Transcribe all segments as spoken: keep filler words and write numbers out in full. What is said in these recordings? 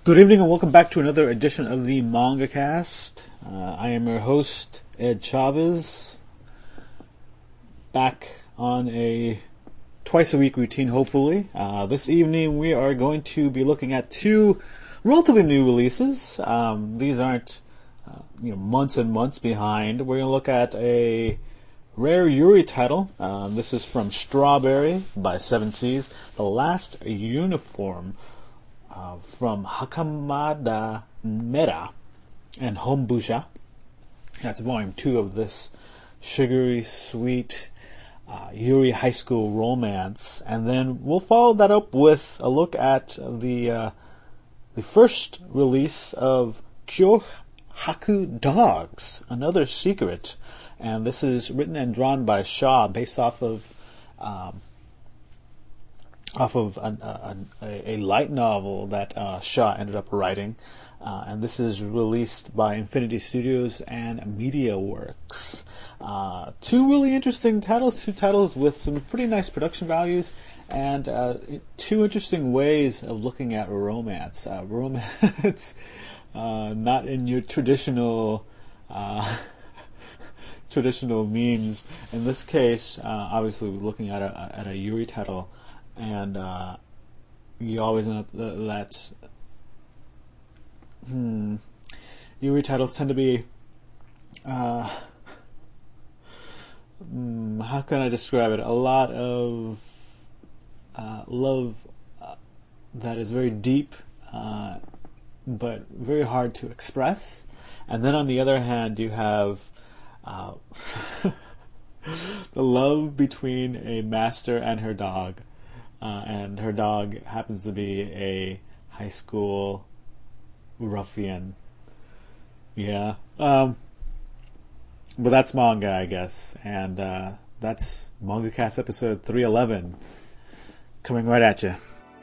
Good evening and welcome back to another edition of the Manga Cast. Uh, I am your host, Ed Chavez, back on a twice-a-week routine, hopefully. Uh, this evening we are going to be looking at two relatively new releases. Um, these aren't uh, you know, months and months behind. We're going to look at a rare Yuri title. Um, this is from Strawberry by Seven Seas, The Last Uniform. Uh, from Hakamada Mera and Hombusha. That's volume two of this sugary, sweet uh, Yuri high school romance. And then we'll follow that up with a look at the uh, the first release of Kyohaku Dogs, Another Secret. And this is written and drawn by Shaw, based off of um, off of an, a, a light novel that uh, Shaw ended up writing. Uh, and this is released by Infinity Studios and MediaWorks. Uh, two really interesting titles, two titles with some pretty nice production values, and uh, two interesting ways of looking at romance. Uh, romance uh, not in your traditional uh, traditional memes. In this case, uh, obviously we're looking at a, at a Yuri title. And uh, you always know that hmm, Yuri titles tend to be, uh, hmm, how can I describe it? A lot of uh, love uh, that is very deep, uh, but very hard to express. And then on the other hand, you have uh, the love between a master and her dog. Uh, and her dog happens to be a high school ruffian. Yeah. Um, but that's manga, I guess. And uh, that's MangaCast episode three eleven. Coming right at you.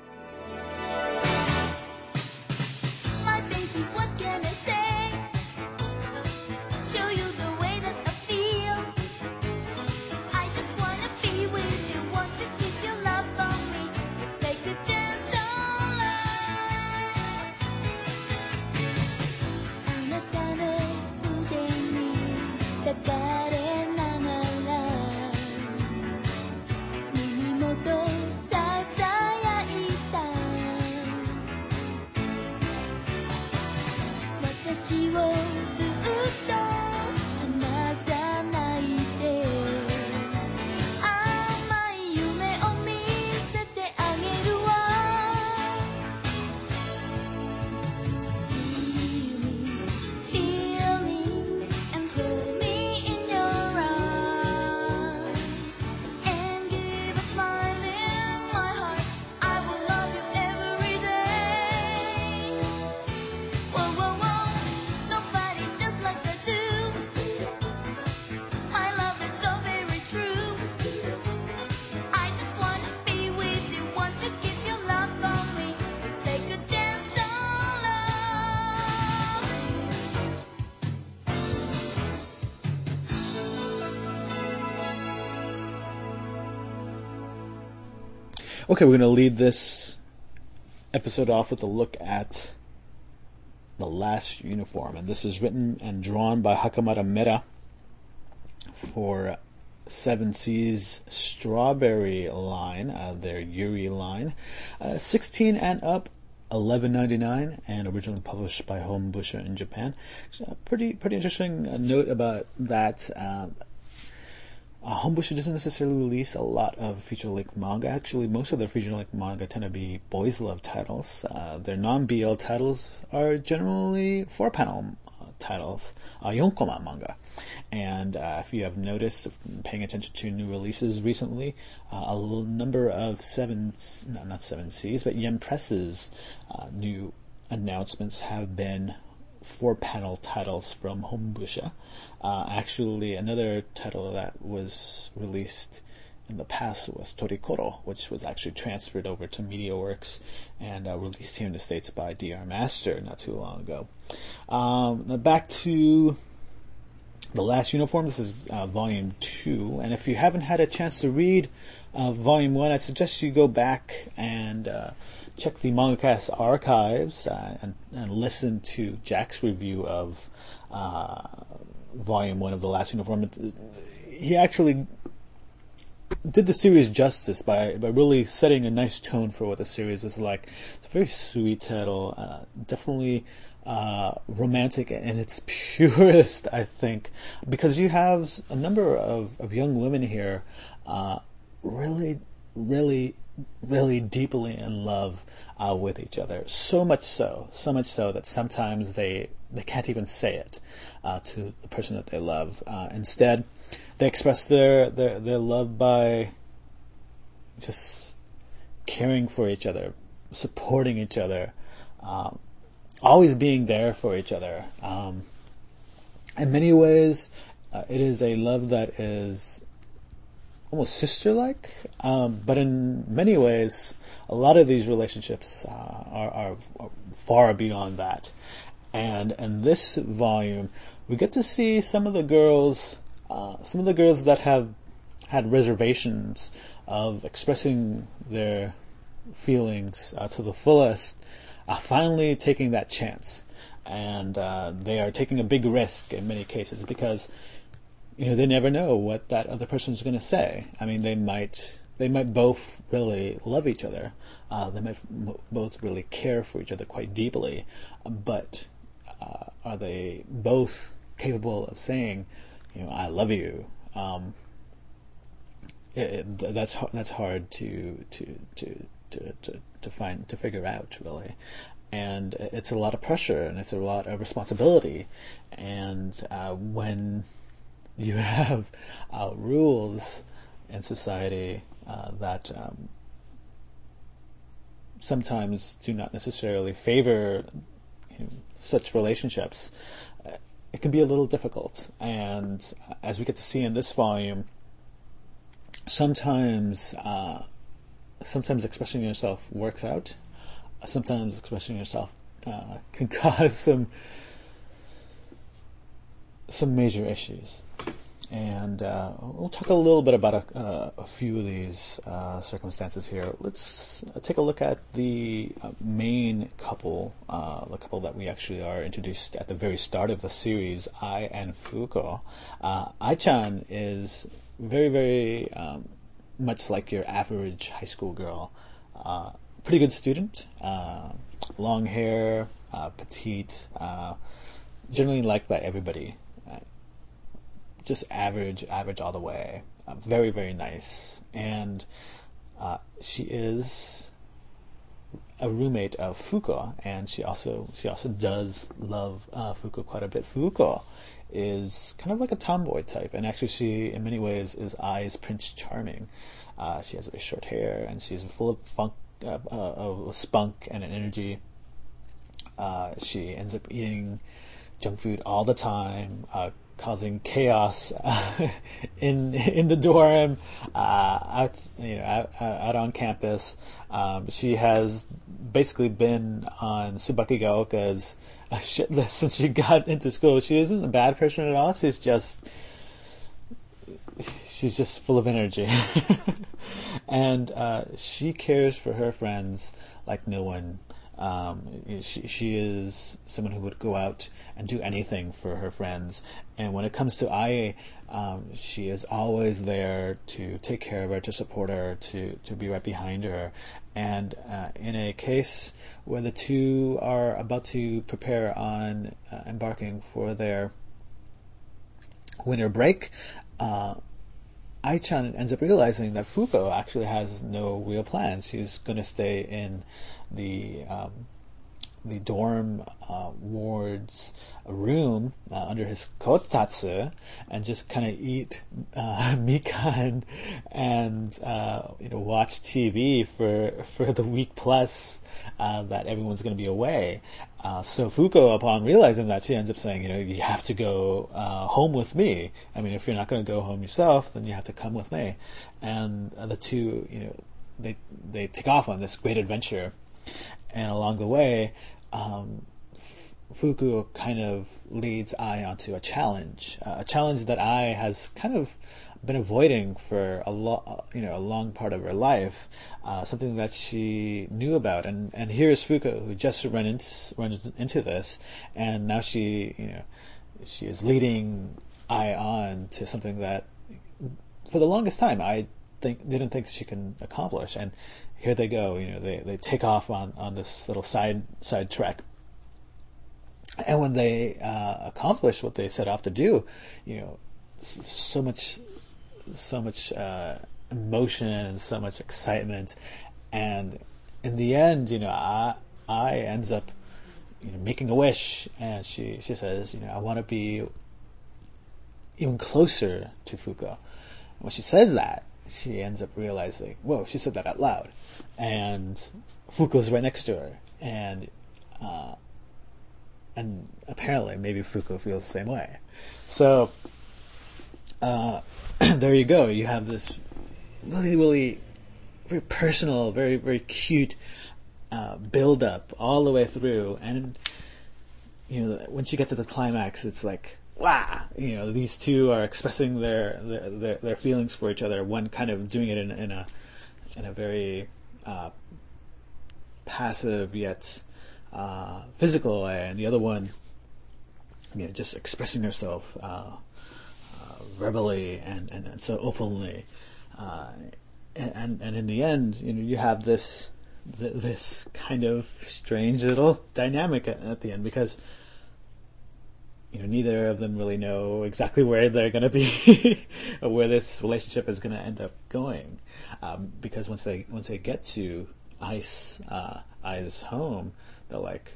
Okay, we're going to lead this episode off with a look at The Last Uniform. And this is written and drawn by Hakamada Mera for Seven Seas Strawberry line, uh, their Yuri line. Uh, sixteen and up, eleven ninety-nine, and originally published by Hombusha in Japan. So, uh, pretty pretty interesting uh, note about that. Um, Uh, Hombusha doesn't necessarily release a lot of feature-length manga. Actually, most of their feature-length manga tend to be boys' love titles. Uh, their non-B L titles are generally four-panel uh, titles, uh, yonkoma manga. And uh, if you have noticed, paying attention to new releases recently, uh, a l- number of seven, no, not seven C's, but Yen Press's uh, new announcements have been four-panel titles from Hombusha. Uh, actually, another title that was released in the past was Torikoro, which was actually transferred over to MediaWorks and uh, released here in the States by D R Master not too long ago. Um, now back to The Last Uniform. This is uh, volume two, and if you haven't had a chance to read uh, volume one, I suggest you go back and uh, check the MangaCast archives uh, and, and listen to Jack's review of uh, volume one of The Last Uniform. He actually did the series justice by, by really setting a nice tone for what the series is like. It's a very sweet title, uh, definitely uh, romantic in its purest, I think, because you have a number of, of young women here uh, really, really, really deeply in love uh, with each other. So much so, so much so that sometimes they, they can't even say it uh, to the person that they love. Uh, instead, they express their, their, their love by just caring for each other, supporting each other, um, always being there for each other. Um, in many ways, uh, it is a love that is almost sister-like, um, but in many ways, a lot of these relationships uh, are, are, are far beyond that. And in this volume, we get to see some of the girls, uh, some of the girls that have had reservations of expressing their feelings uh, to the fullest, uh, finally taking that chance. And uh, they are taking a big risk in many cases because, you know, they never know what that other person is going to say. I mean, they might they might both really love each other. Uh, they might m- both really care for each other quite deeply. But uh, are they both capable of saying, you know, I love you? Um, it, it, that's that's hard to to to to to to find to figure out, really. And it's a lot of pressure and it's a lot of responsibility. And uh, when you have uh, rules in society uh, that um, sometimes do not necessarily favor, you know, such relationships, uh, it can be a little difficult. And as we get to see in this volume, sometimes uh, sometimes expressing yourself works out. Sometimes expressing yourself uh, can cause some some major issues. And uh, we'll talk a little bit about a, uh, a few of these uh, circumstances here. Let's take a look at the uh, main couple, uh, the couple that we actually are introduced at the very start of the series, Ai and Fuko. Uh, Ai-chan is very, very um, much like your average high school girl. Uh, pretty good student, uh, long hair, uh, petite, uh, generally liked by everybody. Just average, average all the way. Uh, very, very nice. And uh, she is a roommate of Fuko, and she also she also does love uh, Fuko quite a bit. Fuko is kind of like a tomboy type, and actually she, in many ways, is Ai's Prince Charming. Uh, she has very short hair, and she's full of funk, uh, uh, of spunk and an energy. Uh, she ends up eating junk food all the time, uh, causing chaos uh, in in the dorm, uh, out you know out, out on campus. Um, she has basically been on Tsubaki Gaoka's uh, shit list since she got into school. She isn't a bad person at all. She's just she's just full of energy, and uh, she cares for her friends like no one. Um, she, she is someone who would go out and do anything for her friends. And when it comes to Ai, um, she is always there to take care of her, to support her, to, to be right behind her. And uh, in a case where the two are about to prepare on uh, embarking for their winter break, uh, Ai-chan ends up realizing that Fuko actually has no real plans. She's going to stay in the um, the dorm uh, ward's room uh, under his kotatsu and just kind of eat uh, mikan and uh, you know watch T V for for the week plus uh, that everyone's going to be away. Uh, so Fuko, upon realizing that, she ends up saying, you know, you have to go uh, home with me. I mean, if you're not going to go home yourself, then you have to come with me. And uh, the two, you know, they they take off on this great adventure. And along the way, um, Fuku kind of leads Ai onto a challenge, uh, a challenge that Ai has kind of been avoiding for a lo- you know, a long part of her life, uh, something that she knew about. And, and here's Fuku, who just run into, runs into this, and now she, you know, she is leading Ai on to something that, for the longest time, I think didn't think she can accomplish. And here they go, you know, they, they take off on, on this little side side track. And when they uh, accomplish what they set off to do, you know, so much, so much uh, emotion and so much excitement, and in the end, you know, I, I ends up, you know, making a wish, and she she says, you know, I want to be even closer to Fuku. And when she says that, she ends up realizing, whoa, she said that out loud, and Fuku's right next to her, and. Uh, And apparently, maybe Fuku feels the same way. So, uh, there you go. You have this really, really very personal, very, very cute uh, build-up all the way through. And, you know, once you get to the climax, it's like, wow! You know, these two are expressing their their, their, their feelings for each other. One kind of doing it in, in a in a very uh, passive yet Uh, physical way, and the other one, you know, just expressing herself uh, uh, verbally and, and, and so openly, uh, and and in the end, you know, you have this th- this kind of strange little dynamic at, at the end, because you know neither of them really know exactly where they're going to be or where this relationship is going to end up going, um, because once they once they get to Ice uh, Ai's home, they're like,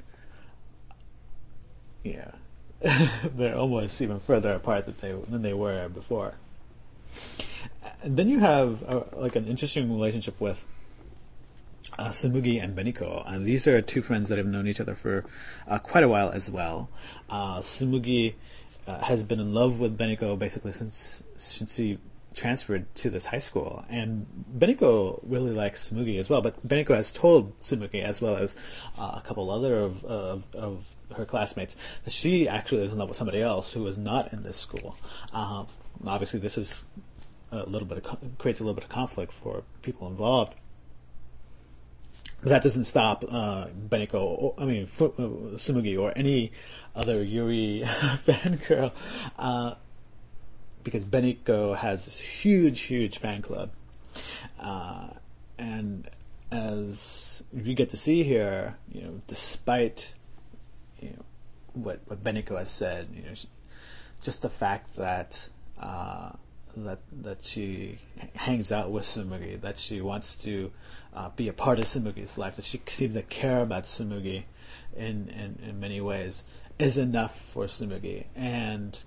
yeah, they're almost even further apart than they than they were before. And then you have uh, like an interesting relationship with uh, Tsumugi and Beniko, and these are two friends that have known each other for uh, quite a while as well. Uh, Tsumugi uh, has been in love with Beniko basically since since he transferred to this high school, and Beniko really likes Tsumugi as well, but Beniko has told Tsumugi, as well as uh, a couple other of, of of her classmates, that she actually is in love with somebody else who is not in this school. Um, obviously this is a little bit of, creates a little bit of conflict for people involved, but that doesn't stop uh, Beniko, or, I mean Fu- uh, Tsumugi, or any other Yuri fangirl, uh, because Beniko has this huge, huge fan club. Uh, and as you get to see here, you know, despite you know what what Beniko has said, you know, just the fact that uh, that that she hangs out with Tsumugi, that she wants to uh, be a part of Tsumugi's life, that she seems to care about Tsumugi in in, in many ways, is enough for Tsumugi. And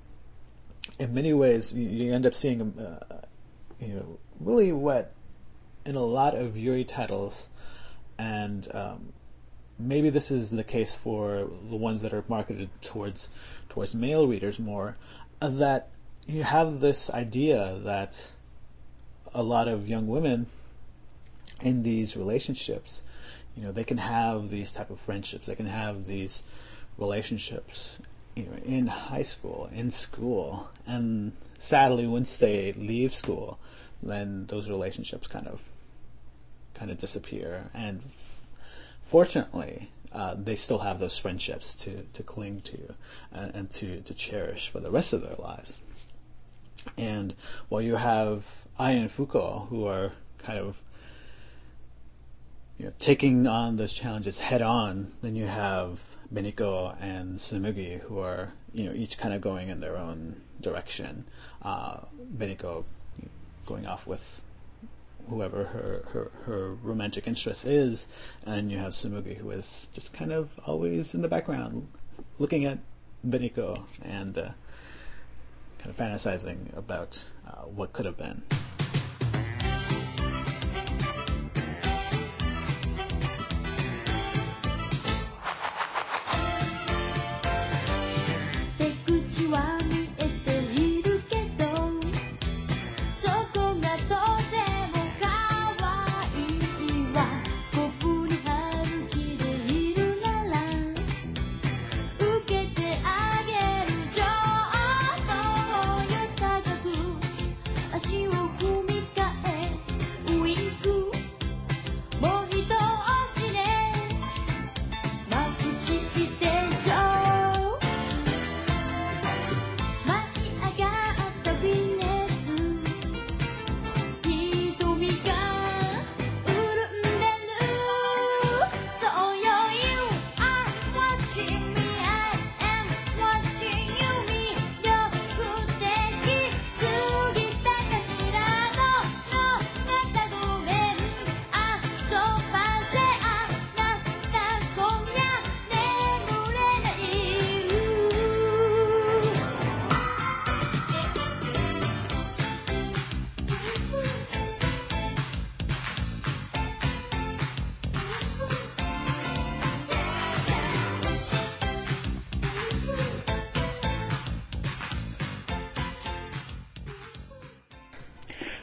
in many ways, you, you end up seeing, uh, you know, really what in a lot of Yuri titles, and um, maybe this is the case for the ones that are marketed towards towards male readers more, uh, that you have this idea that a lot of young women in these relationships, you know, they can have these type of friendships, they can have these relationships, you know, in high school, in school, and sadly, once they leave school, then those relationships kind of, kind of disappear. And f- fortunately, uh, they still have those friendships to, to cling to and, and to, to cherish for the rest of their lives. And while you have Ai and Fuku, who are kind of, you know, taking on those challenges head on, then you have Beniko and Tsumugi, who are, you know, each kind of going in their own direction. Uh, Beniko going off with whoever her, her, her romantic interest is, and you have Tsumugi, who is just kind of always in the background, looking at Beniko and uh, kind of fantasizing about uh, what could have been.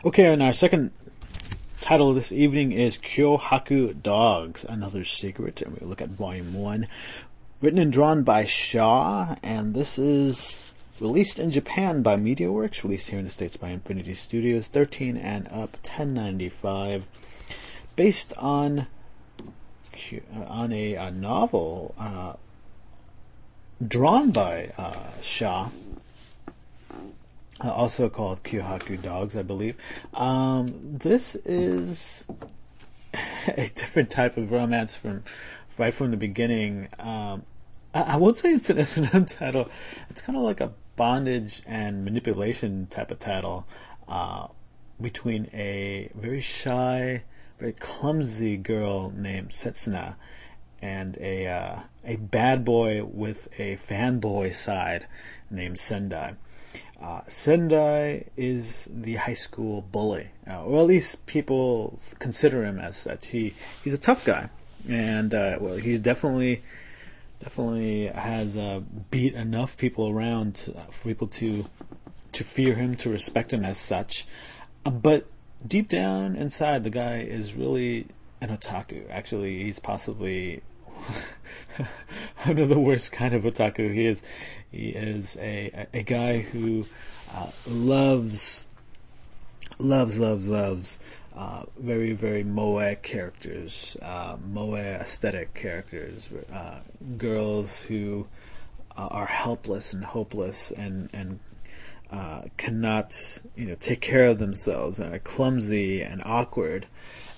Okay, and our second title this evening is Kyohaku Dogs, Another Secret, and we look at Volume one. Written and drawn by Shaw, and this is released in Japan by MediaWorks, released here in the States by Infinity Studios, thirteen and up, ten ninety-five, based on on a, a novel uh, drawn by uh, Shaw, uh, also called Kyohaku Dogs, I believe. Um, this is a different type of romance from right from the beginning. Um, I, I won't say it's an S and M title. It's kind of like a bondage and manipulation type of title uh, between a very shy, very clumsy girl named Setsuna and a uh, a bad boy with a fanboy side named Sendai. Uh, Sendai is the high school bully, uh, or at least people consider him as such. He he's a tough guy, and uh, well, he's definitely definitely has uh, beat enough people around uh, for people to to fear him, to respect him as such. Uh, but deep down inside, the guy is really an otaku. Actually, he's possibly one of the worst kind of otaku. He is he is a a guy who uh, loves loves loves loves uh, very very moe characters, uh, moe aesthetic characters, uh, girls who uh, are helpless and hopeless and and uh, cannot you know take care of themselves and are clumsy and awkward.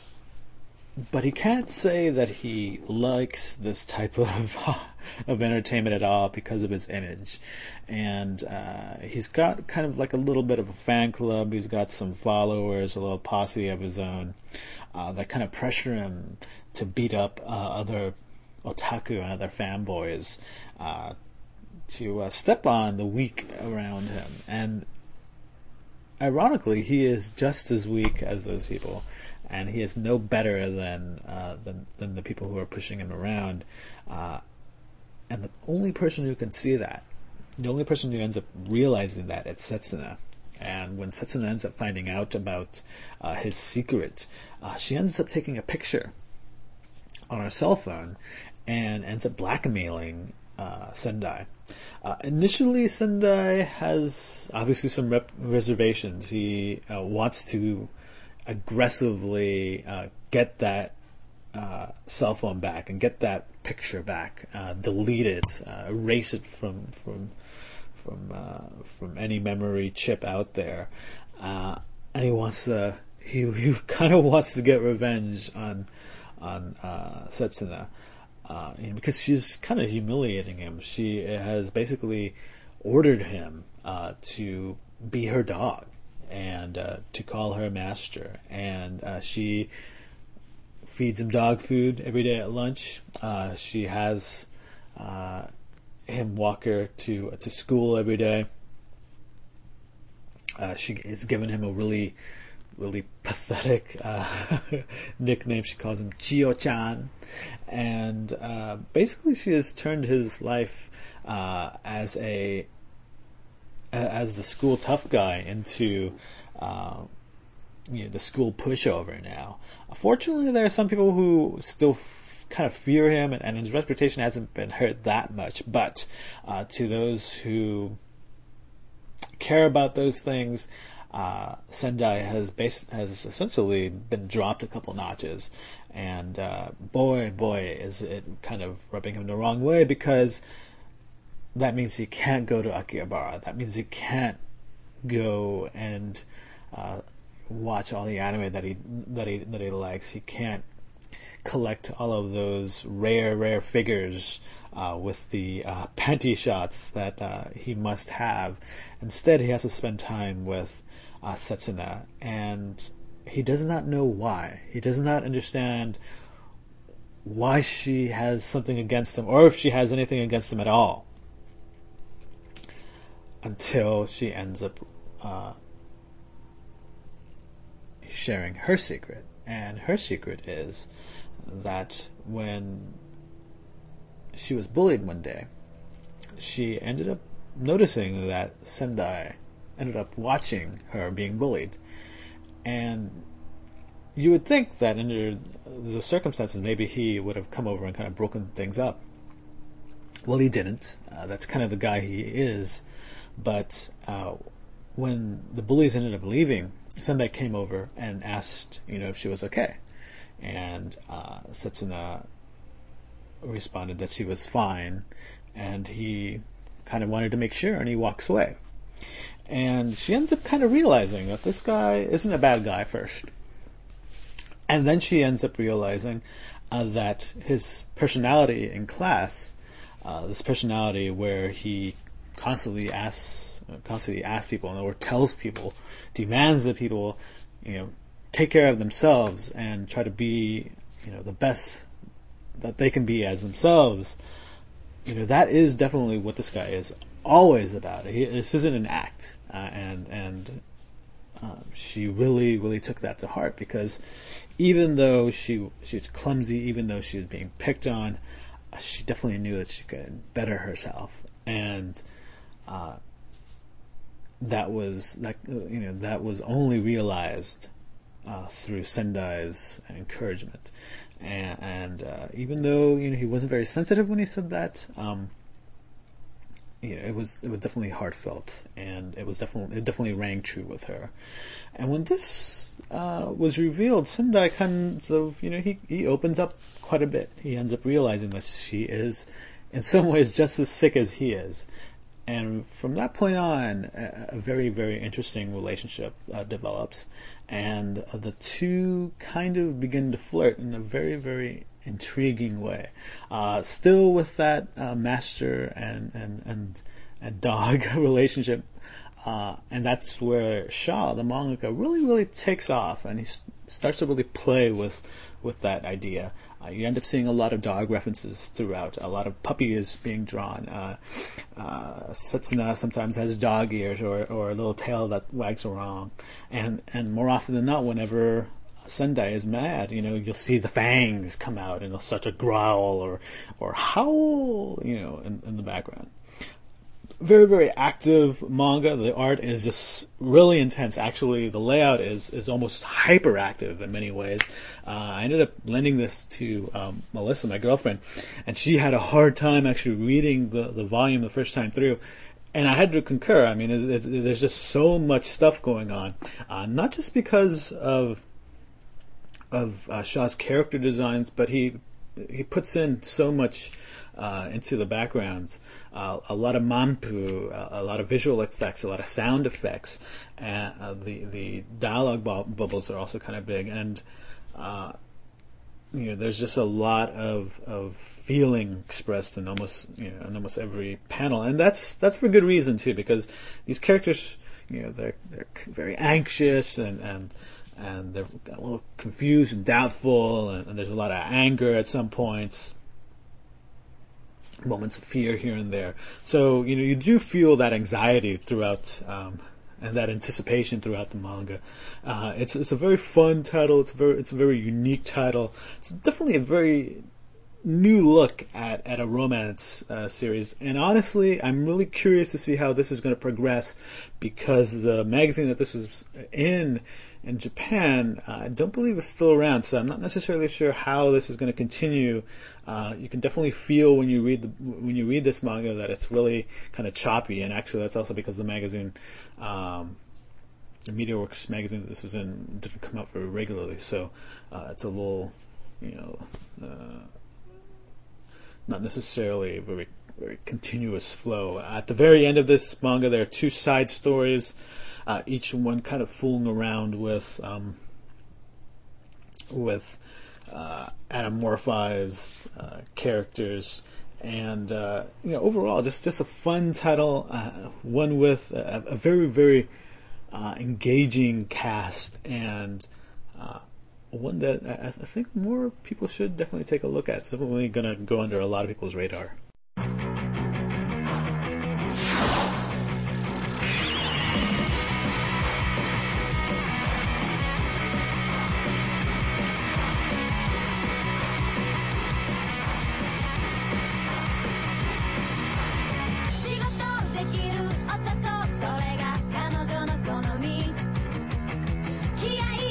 But he can't say that he likes this type of of entertainment at all because of his image. And uh, he's got kind of like a little bit of a fan club. He's got some followers, a little posse of his own uh, that kind of pressure him to beat up uh, other otaku and other fanboys, uh, to uh, step on the weak around him. And ironically, he is just as weak as those people. And he is no better than, uh, than than the people who are pushing him around. Uh, and the only person who can see that, the only person who ends up realizing that, it's Setsuna. And when Setsuna ends up finding out about uh, his secret, uh, she ends up taking a picture on her cell phone and ends up blackmailing uh, Sendai. Uh, initially, Sendai has obviously some rep- reservations. He uh, wants to aggressively uh, get that uh, cell phone back and get that picture back, uh, delete it, uh, erase it from from from uh, from any memory chip out there, uh, and he wants to he he kind of wants to get revenge on on uh, Setsuna, uh, because she's kind of humiliating him. She has basically ordered him uh, to be her dog. And uh, to call her master, and uh, she feeds him dog food every day at lunch. Uh, she has uh, him walk her to to school every day. Uh, she has given him a really, really pathetic uh, nickname. She calls him Chio-chan, and uh, basically she has turned his life uh, as a as the school tough guy into uh, you know, the school pushover now. Fortunately, there are some people who still f- kind of fear him, and, and his reputation hasn't been hurt that much. But uh, to those who care about those things, uh, Sendai has bas- has essentially been dropped a couple notches. And uh, boy, boy, is it kind of rubbing him the wrong way, because that means he can't go to Akihabara. That means he can't go and uh, watch all the anime that he that he that he likes. He can't collect all of those rare, rare figures uh, with the uh, panty shots that uh, he must have. Instead, he has to spend time with uh, Setsuna, and he does not know why. He does not understand why she has something against him, or if she has anything against him at all, until she ends up uh, sharing her secret. And her secret is that when she was bullied one day, she ended up noticing that Sendai ended up watching her being bullied. And you would think that under the circumstances, maybe he would have come over and kind of broken things up. Well, he didn't. Uh, that's kind of the guy he is. But uh, when the bullies ended up leaving, Sendai came over and asked, you know, if she was okay. And uh, Setsuna responded that she was fine. And he kind of wanted to make sure, and he walks away. And she ends up kind of realizing that this guy isn't a bad guy first. And then she ends up realizing uh, that his personality in class, uh, this personality where he constantly asks, constantly asks people, or tells people, demands that people, you know, take care of themselves and try to be, you know, the best that they can be as themselves. You know, that is definitely what this guy is always about. He, this isn't an act, uh, and and uh, she really, really took that to heart, because even though she she was clumsy, even though she was being picked on, uh, she definitely knew that she could better herself, and uh, that was that you know that was only realized uh, through Sendai's encouragement. And, and uh, even though you know he wasn't very sensitive when he said that, um, you know it was it was definitely heartfelt, and it was definitely it definitely rang true with her. And when this uh, was revealed, Sendai kind of you know he he opens up quite a bit. He ends up realizing that she is, in some ways, just as sick as he is. And from that point on, a very, very interesting relationship uh, develops. And uh, the two kind of begin to flirt in a very, very intriguing way. Uh, still with that uh, master and, and, and, and dog relationship. Uh, and that's where Shaw, the mangaka, really, really takes off. And he s- starts to really play with, with that idea. Uh, you end up seeing a lot of dog references throughout. A lot of puppy is being drawn. Uh, uh, Setsuna sometimes has dog ears or, or a little tail that wags around. And and more often than not, whenever Sendai is mad, you know, you'll see the fangs come out and they'll start to growl or or howl, you know, in, in the background. Very, very active manga. The art is just really intense. Actually, the layout is, is almost hyperactive in many ways. Uh, I ended up lending this to um, Melissa, my girlfriend, and she had a hard time actually reading the, the volume the first time through. And I had to concur. I mean, there's, there's just so much stuff going on. Uh, not just because of of uh, Shaw's character designs, but he he puts in so much Uh, into the backgrounds, uh, a lot of manpu, uh, a lot of visual effects, a lot of sound effects, and uh, the the dialogue bu- bubbles are also kind of big, and uh, you know there's just a lot of of feeling expressed in almost you know in almost every panel, and that's that's for good reason too, because these characters, you know, they're they're very anxious and and. and they're a little confused and doubtful, and, and there's a lot of anger at some points. Moments of fear here and there. So, you know, you do feel that anxiety throughout, um, and that anticipation throughout the manga. Uh, it's it's a very fun title. It's a very it's a very unique title. It's definitely a very new look at, at a romance uh, series. And honestly, I'm really curious to see how this is going to progress, because the magazine that this was in in Japan, uh, I don't believe it's still around, so I'm not necessarily sure how this is going to continue. Uh, you can definitely feel when you read the, when you read this manga that it's really kind of choppy, and actually that's also because the magazine, um, the MediaWorks magazine that this was in, didn't come out very regularly, so uh, it's a little, you know, uh, not necessarily a very very continuous flow. At the very end of this manga, there are two side stories. Uh, each one kind of fooling around with um, with uh, anamorphized uh, characters, and uh, you know, overall, just just a fun title, uh, one with a, a very very uh, engaging cast, and uh, one that I, I think more people should definitely take a look at. It's definitely going to go under a lot of people's radar. 気合い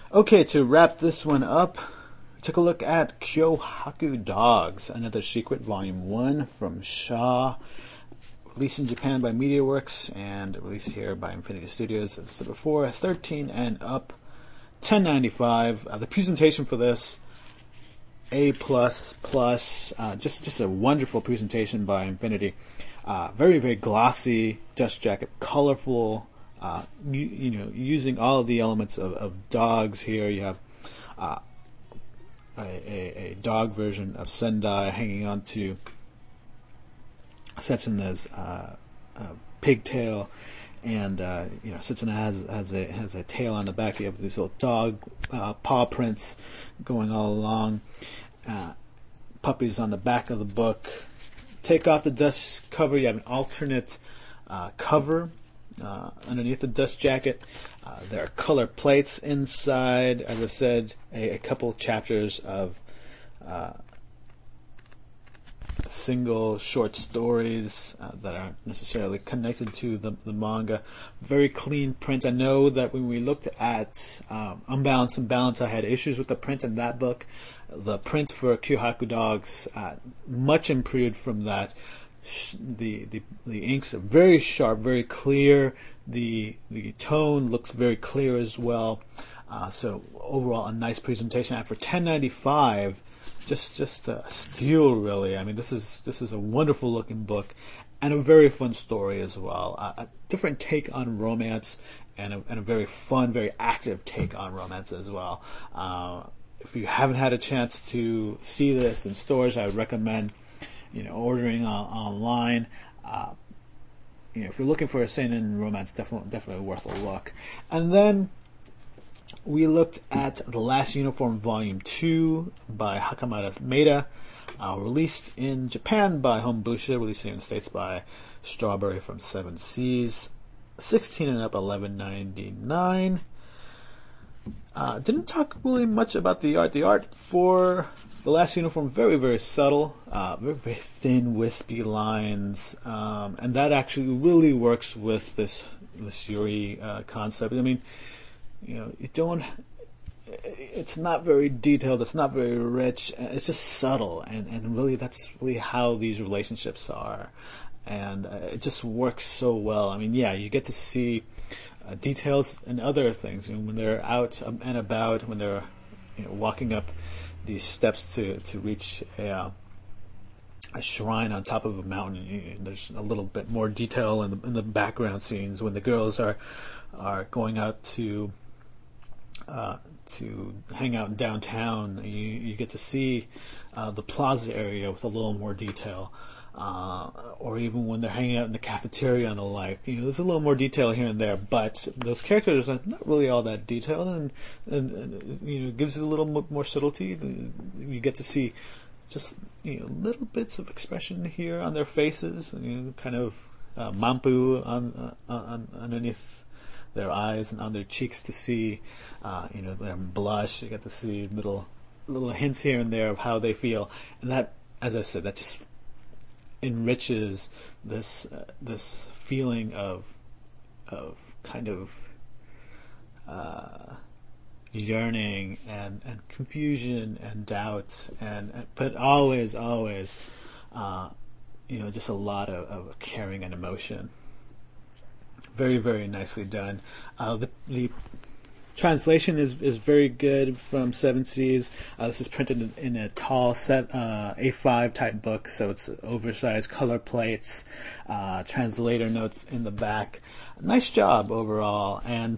Okay, to wrap this one up, take a look at Kyohaku Dogs, Another Secret, Volume one from Shaw, released in Japan by MediaWorks and released here by Infinity Studios, as I said before, thirteen and up, ten ninety-five. Uh, the presentation for this, A plus plus, uh, just just a wonderful presentation by Infinity. Uh, very very glossy dust jacket, colorful. Uh, you, you know, using all of the elements of, of dogs here. You have uh, a, a, a dog version of Sendai hanging on to Setsuna's uh, uh, pigtail, and uh, you know Setsuna has has a has a tail on the back. You have these little dog uh, paw prints going all along. Uh, puppies on the back of the book. Take off the dust cover. You have an alternate uh, cover uh, underneath the dust jacket. Uh, there are color plates inside. As I said, a, a couple chapters of uh, single short stories uh, that aren't necessarily connected to the, the manga. Very clean print. I know that when we looked at um, Unbalanced and Balance, I had issues with the print in that book. The print for Kyohaku Dogs, uh, much improved from that. The, the the inks are very sharp, very clear. The the tone looks very clear as well. Uh, so overall, a nice presentation. And for ten ninety-five, just just a steal, really. I mean, this is this is a wonderful looking book, and a very fun story as well. Uh, a different take on romance, and a, and a very fun, very active take on romance as well. Uh, if you haven't had a chance to see this in stores, I would recommend, you know, ordering uh, online. Uh, you know, if you're looking for a seinen romance, definitely definitely worth a look. And then we looked at The Last Uniform Volume two by Hakamada Maeda, uh, released in Japan by Hombusha, released here in the States by Strawberry from Seven Seas, sixteen and up, eleven ninety-nine. Uh, didn't talk really much about the art. The art for The Last Uniform, very, very subtle, uh, very, very thin, wispy lines, um, and that actually really works with this this Yuri uh, concept. I mean, you know, you don't. It's not very detailed. It's not very rich. It's just subtle, and, and really, that's really how these relationships are, and uh, it just works so well. I mean, yeah, you get to see uh, details and other things, and when they're out and about, when they're, you know, walking up these steps to to reach a, uh, a shrine on top of a mountain. You, there's a little bit more detail in the, in the background scenes when the girls are are going out to uh, to hang out downtown. You you get to see uh, the plaza area with a little more detail. Uh, or even when they're hanging out in the cafeteria and the like, you know, there's a little more detail here and there, but those characters are not really all that detailed, and, and, and you know, it gives it a little more subtlety. You get to see just, you know, little bits of expression here on their faces, you know, kind of uh, mampu on, uh, on underneath their eyes and on their cheeks to see, uh, you know, them blush. You get to see little little hints here and there of how they feel, and that, as I said, that just enriches this uh, this feeling of of kind of uh, yearning and, and confusion and doubt and, and but always always uh, you know, just a lot of, of caring and emotion. Very very nicely done. Uh, the the translation is, is very good from Seven Seas. Uh, this is printed in, in a tall set uh, A five type book, so it's oversized color plates, uh, translator notes in the back. Nice job overall, and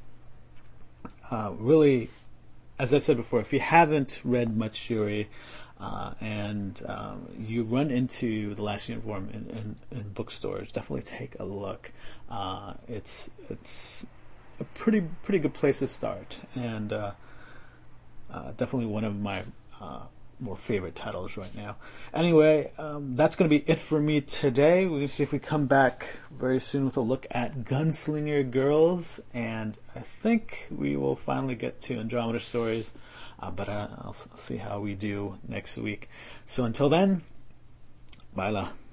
uh, really, as I said before, if you haven't read much Yuri, uh, and um, you run into The Last Uniform in, in, in bookstores, definitely take a look. Uh, it's it's a pretty pretty good place to start, and uh, uh, definitely one of my uh, more favorite titles right now. Anyway, um, that's going to be it for me today. We're going to see if we come back very soon with a look at Gunslinger Girls, and I think we will finally get to Andromeda Stories, uh, but uh, I'll, I'll see how we do next week. So until then, bye la.